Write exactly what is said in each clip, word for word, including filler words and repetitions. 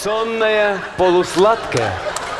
полусонная, полусладкая.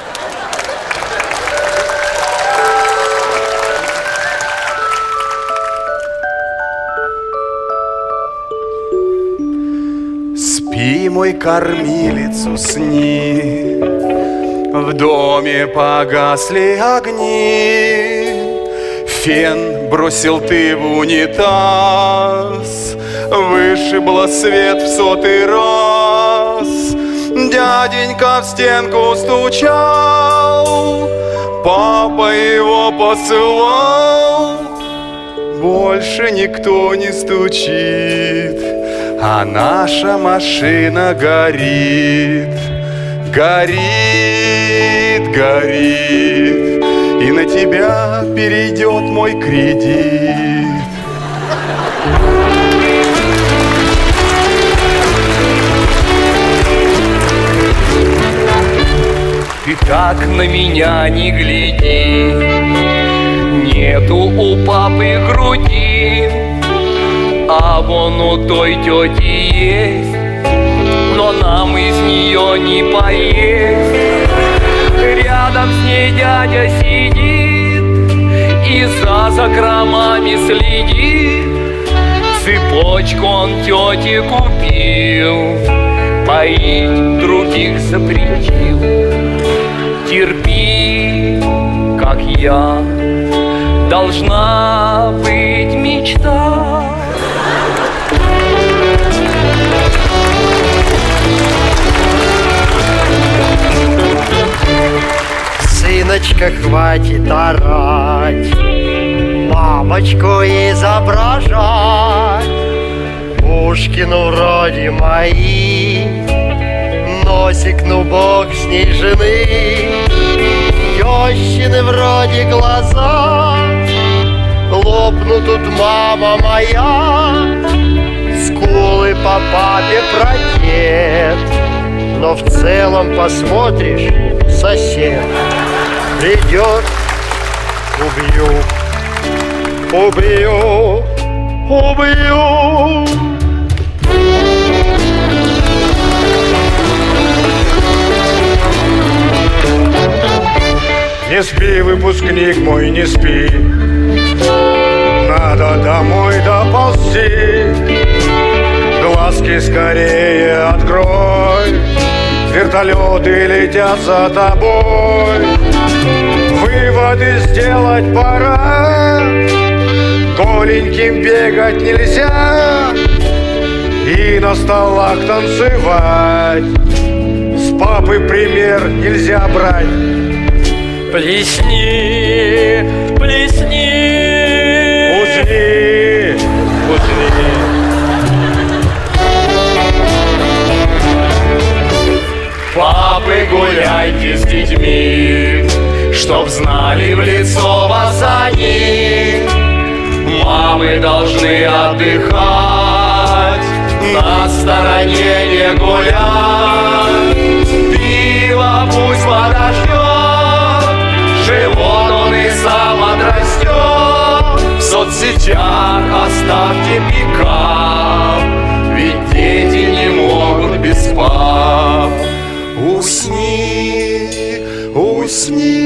Спи, мой кормилец, усни, в доме погасли огни, фен бросил ты в унитаз, вышибло свет в сотый раз. Дяденька в стенку стучал, папа его посылал. Больше никто не стучит, а наша машина горит, горит, горит, и на тебя перейдет мой кредит. Ты так на меня не гляди, нету у папы груди, а вон у той тети есть, но нам из нее не поесть. Рядом с ней дядя сидит и за закромами следит. Цепочку он тете купил, поить других запретил. Терпи, как я, должна быть мечта. Сыночка, хватит орать, мамочку изображать. Пушкину вроде мои, носик, ну бог с ней жены. Тещины вроде глаза, лопну тут мама моя. Скулы по папе протет, но в целом посмотришь, сосед. Придет, убью, убью, убью. Не спи, выпускник мой, не спи, надо домой доползти. Глазки скорее открой, вертолеты летят за тобой. Выводы сделать пора, голеньким бегать нельзя и на столах танцевать. С папы пример нельзя брать. Плесни, плесни, Усни, усни. Папы, гуляйте с детьми, чтоб знали в лицо вас они. Мамы должны отдыхать, на стороне не гулять. Пиво пусть подождет, живот он и сам отрастет. В соцсетях оставьте пикап, ведь дети не могут без пап. Усни, усни.